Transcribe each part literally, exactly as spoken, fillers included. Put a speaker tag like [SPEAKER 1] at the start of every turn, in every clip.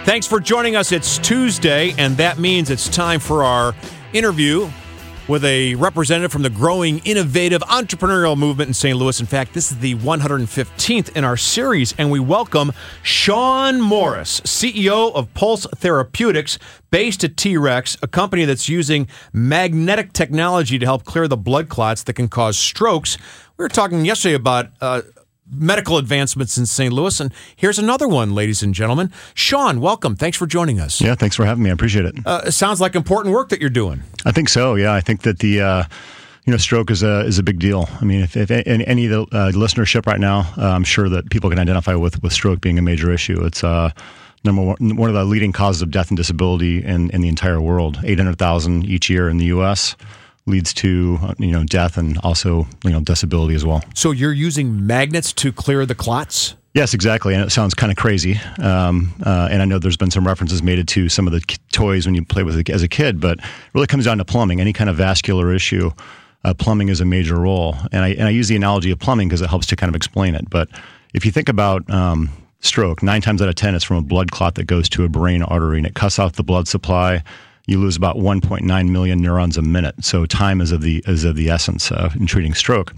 [SPEAKER 1] Thanks for joining us. It's Tuesday, and that means it's time for our interview with a representative from the growing, innovative, entrepreneurial movement in Saint Louis. In fact, this is the one hundred fifteenth in our series, and we welcome Sean Morris, C E O of Pulse Therapeutics, based at T-Rex, a company that's using magnetic technology to help clear the blood clots that can cause strokes. We were talking yesterday about uh, medical advancements in Saint Louis, and here's another one, ladies and gentlemen. Sean, welcome. Thanks for joining us.
[SPEAKER 2] Yeah, thanks for having me. I appreciate it.
[SPEAKER 1] Uh, it sounds like important work that you're doing.
[SPEAKER 2] I think so. Yeah, I think that the uh, you know stroke is a is a big deal. I mean, if, if any of the uh, listenership right now, uh, I'm sure that people can identify with with stroke being a major issue. It's uh, number one, one of the leading causes of death and disability in in the entire world. eight hundred thousand each year in the U S leads to you know death and also you know disability as well.
[SPEAKER 1] So you're using magnets to clear the clots?
[SPEAKER 2] Yes, exactly, and it sounds kind of crazy. Um, uh, and I know there's been some references made to some of the k- toys when you play with it as a kid, but it really comes down to plumbing. Any kind of vascular issue, uh, plumbing is a major role. And I and I use the analogy of plumbing because it helps to kind of explain it. But if you think about um, stroke, nine times out of ten, it's from a blood clot that goes to a brain artery, and it cuts off the blood supply. You lose about one point nine million neurons a minute. So time is of the is of the essence uh, in treating stroke.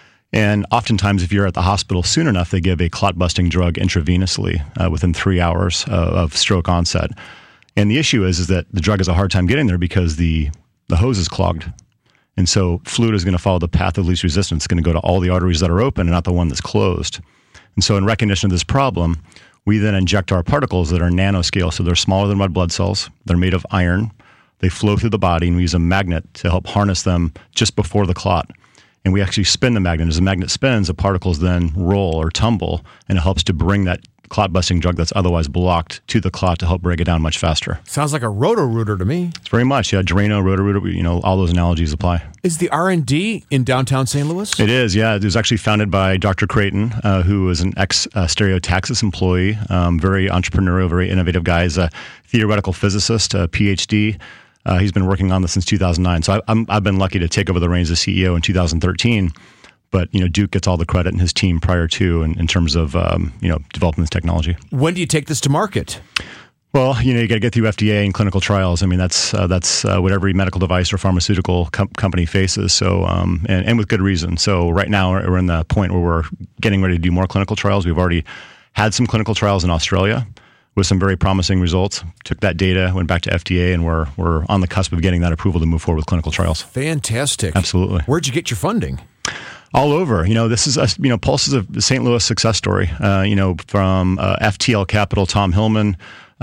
[SPEAKER 2] And oftentimes, if you're at the hospital soon enough, they give a clot-busting drug intravenously uh, within three hours uh, of stroke onset. And the issue is, is that the drug has a hard time getting there because the, the hose is clogged. And so fluid is going to follow the path of least resistance. It's going to go to all the arteries that are open and not the one that's closed. And so in recognition of this problem, we then inject our particles that are nanoscale. So they're smaller than red blood cells. They're made of iron. They flow through the body, and we use a magnet to help harness them just before the clot. And we actually spin the magnet. As the magnet spins, the particles then roll or tumble, and it helps to bring that clot-busting drug that's otherwise blocked to the clot to help break it down much faster.
[SPEAKER 1] Sounds like a Roto-Rooter to me.
[SPEAKER 2] It's very much, yeah. Drano, Roto-Rooter, you know, all those analogies apply.
[SPEAKER 1] Is the R and D in downtown Saint Louis?
[SPEAKER 2] It is, yeah. It was actually founded by Doctor Creighton, uh, who was an ex-Stereotaxis employee, um, very entrepreneurial, very innovative guy. He's a theoretical physicist, a P H D. Uh, he's been working on this since two thousand nine. So I, I'm, I've been lucky to take over the reins as C E O in two thousand thirteen. But you know, Duke gets all the credit and his team prior to, in, in terms of um, you know developing this technology.
[SPEAKER 1] When do you take this to market?
[SPEAKER 2] Well, you know, you got to get through F D A and clinical trials. I mean, that's uh, that's uh, what every medical device or pharmaceutical com- company faces. So, um, and, and with good reason. So, right now we're in the point where we're getting ready to do more clinical trials. We've already had some clinical trials in Australia with some very promising results. Took that data, went back to F D A, and we're we're on the cusp of getting that approval to move forward with clinical trials.
[SPEAKER 1] Fantastic.
[SPEAKER 2] Absolutely.
[SPEAKER 1] Where'd you get your funding?
[SPEAKER 2] All over. You know, this is a, you know, Pulse is a Saint Louis success story. Uh, you know, from uh, F T L Capital, Tom Hillman,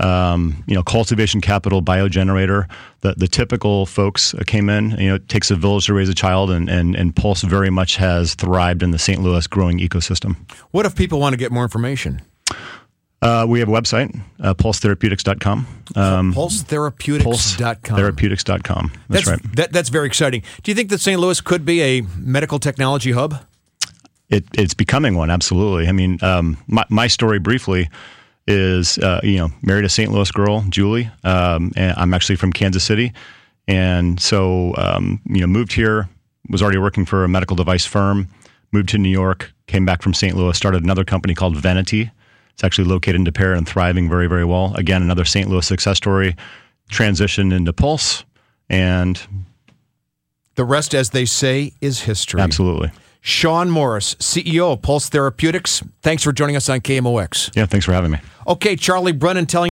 [SPEAKER 2] um, you know, Cultivation Capital, Biogenerator. The the typical folks came in. You know, it takes a village to raise a child, and and and Pulse very much has thrived in the Saint Louis growing ecosystem.
[SPEAKER 1] What if people want to get more information?
[SPEAKER 2] Uh, we have a website, uh, pulse therapeutics dot com. Um,
[SPEAKER 1] pulse therapeutics dot com.
[SPEAKER 2] pulse therapeutics dot com. That's,
[SPEAKER 1] that's
[SPEAKER 2] right.
[SPEAKER 1] That, that's very exciting. Do you think that Saint Louis could be a medical technology hub?
[SPEAKER 2] It, it's becoming one, absolutely. I mean, um, my, my story briefly is, uh, you know, married a Saint Louis girl, Julie, um, and I'm actually from Kansas City. And so, um, you know, moved here, was already working for a medical device firm, moved to New York, came back from Saint Louis, started another company called Venity. It's actually located in Des Peres and thriving very, very well. Again, another Saint Louis success story. Transitioned into Pulse, and
[SPEAKER 1] the rest, as they say, is history.
[SPEAKER 2] Absolutely.
[SPEAKER 1] Sean Morris, C E O of Pulse Therapeutics. Thanks for joining us on K M O X.
[SPEAKER 2] Yeah, thanks for having me.
[SPEAKER 1] Okay, Charlie Brennan telling